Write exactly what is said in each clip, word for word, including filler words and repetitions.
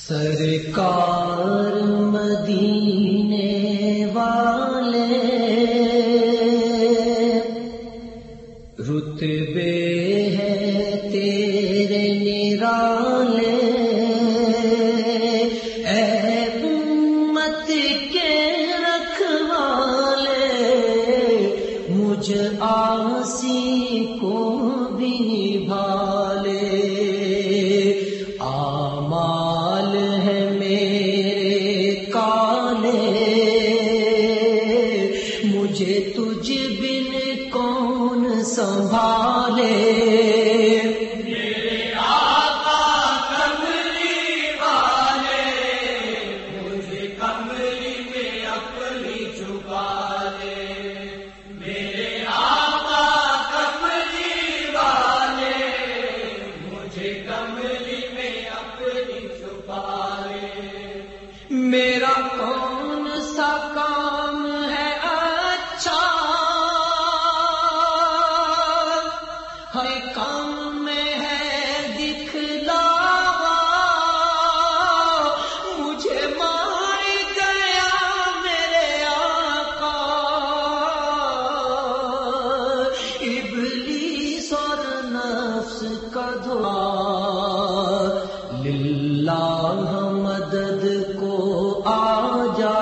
سرکار مدینے والے رتبے ہیں تیرے نرالے، اے امت کے رکھوالے، مجھ عاصی کو بھی بھالے۔ اعمال ہے میرے کالے، مجھے تجھ بن کون سنبھالے۔ میرے آقا کملی والے، مجھے کملی میں اپنی چھپا لے۔ میرے آقا کملی والے، مجھے کملی میں اپنی چھپا لے۔ میرا کون سا کام ہے اچھا، ہر کام میں ہے دکھلاوا، مجھے مار گیا میرے آقا ابلیس اور نفس کا دھوکا۔ للہ مدد کو آ جا،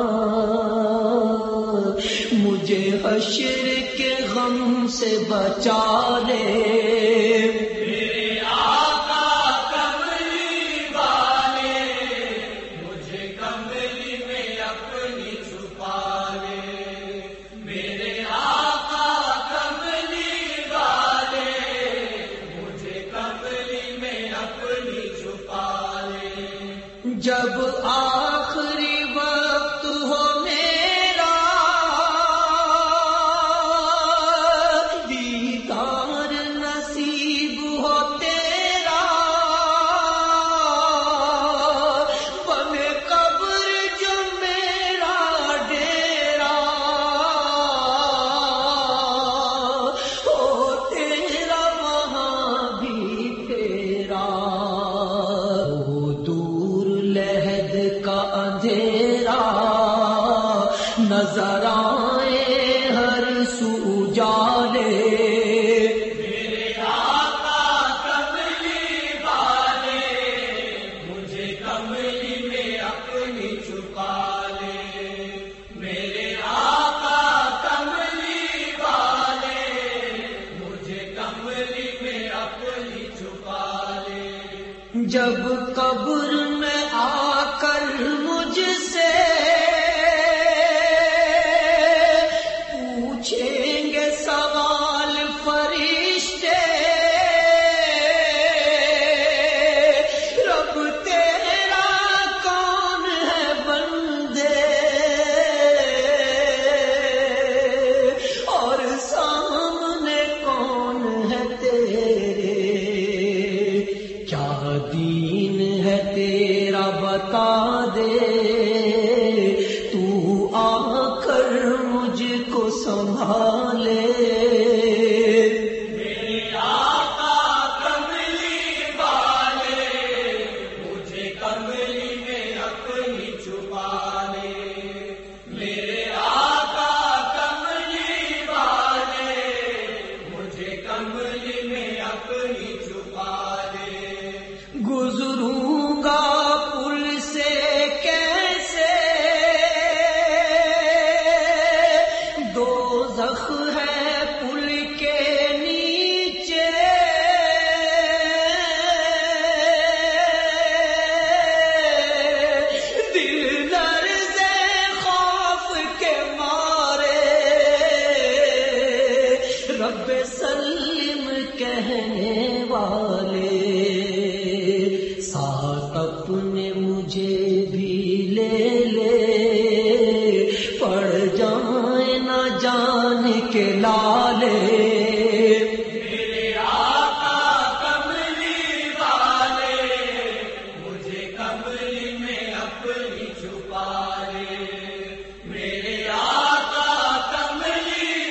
مجھے حشر کے غم سے بچا لے۔ میرے آقا کملی والے، مجھے کملی میں اپنی چھپا لے۔ میرے آقا کملی والے، مجھے کملی میں اپنی چھپا لے۔ جب آخری وقت ہو میرا، دیدار نصیب ہو تیرا، بنے قبر جو میرا ڈیرا، ہو تیرا وہاں بھی پھیرا۔ وہ دور لہد کا اندھیرا، نظر آئے ہر سو اجالے۔ میرے آقا کملی والے، مجھے کملی میں اپنی چھپا لے۔ میرے آقا کملی والے، مجھے کملی میں اپنی چھپا لے۔ جب قبر میں آ کر مجھ سے پوچھیں گے سوال فرشتے، رب تیرا کون ہے بندے، اور سامنے کون ہے تیرے، کیا دین ہے تیرا بتا دے، تو آ کر مجھ کو سنبھالے۔ میرے آقا کملی والے، مجھے کملی میں اپنی چھپا لے۔ میرے آقا کملی والے، مجھے کملی میں اپنی چھپا لے۔ گزروں گا پل سے کیسے، دوزخ ہے پل کے نیچے، دل لرزے خوف کے مارے، رب سلم کہنے والے، ساتھ اپنے مجھے بھی لے لے، پڑ جائیں نہ جان کے لالے۔ میرے آقا کملی والے، مجھے کملی میں اپنی چھپا لے۔ میرے آقا کملی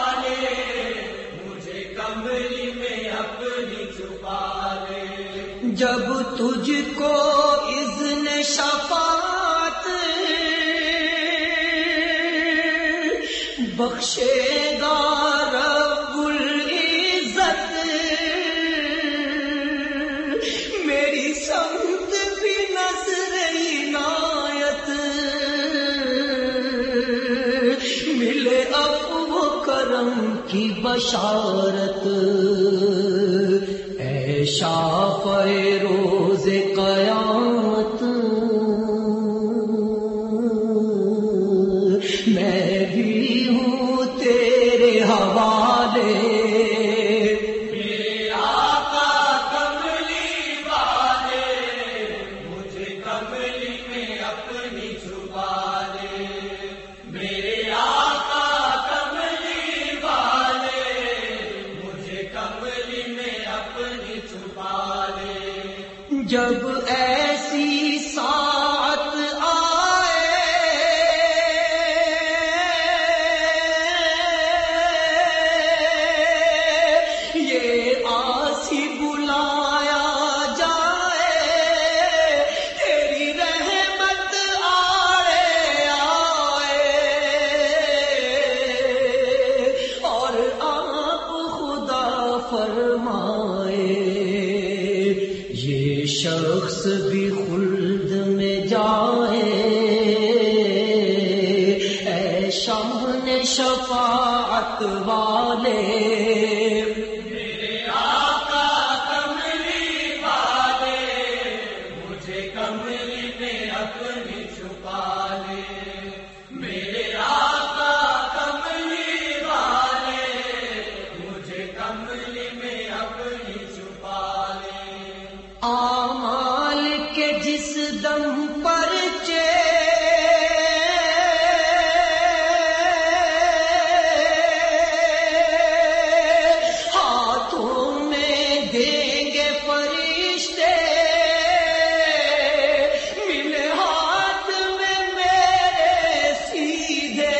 والے، مجھے کملی میں اپنی چھپا لے۔ جب تجھ کو اذن شفاعت بخشے گا رب العزت، میری سمت بھی نظر عنایت ملے عفو و کرم کی بشارت، اے شافع روز قیامت میں بھی ہوں تیرے حوالے، میرے آقا کملی والے مجھے کملی میں اپنی چھپا لے، میرے آقا کملی والے مجھے کملی میں اپنی چھپا لے، جب ایسی ساعت فرمائے یہ شخص بھی خلد میں جائے، اے شان شفاعت والے، میرے آقا کملی والے مجھے کملی میں اپنی چھپا لے، میرے آقا کملی والے مجھے کملی میں اپنی چھپا لے، اعمال کے جس دم پر ہاتھوں میں دیں گے فرشتے، ملے ہاتھ میں میرے سیدھے،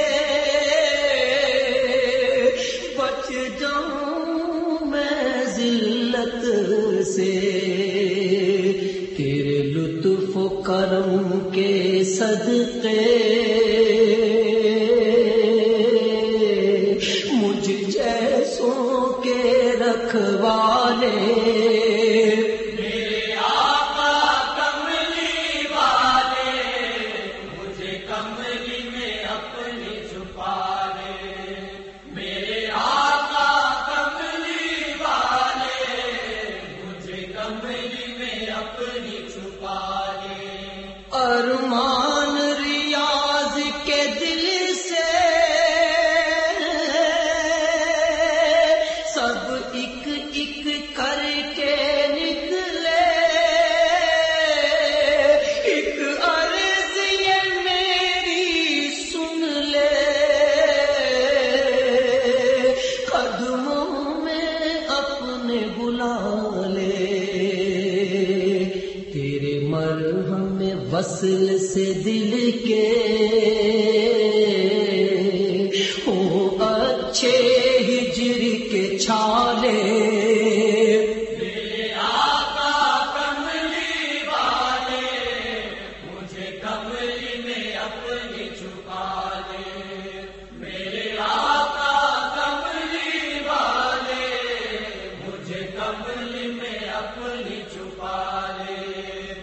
بچ جاؤں میں ذلت سے تیرے لطف و کرم کے صدقے، مجھ جیسوں کے رکھوالے، میرے آقا کملی والے مجھے کملی میں اپنی چھپا لے، میرے آقا کملی والے مجھے کملی میں اپنی چھپا لے، ارمان ریاض کے دل سے سب ایک ایک کر کے نکلے، ایک عرض یہ میری سن لے، قدموں میں اپنے بلا لے، تیرے مرہم وصل سے دل کے ہو اچھے ہجر کے چھالے، میرے آقا کملی والے مجھے کملی میں اپنی چھپا لے، میرے آقا کملی والے مجھے کملی میں اپنی چھپا لے،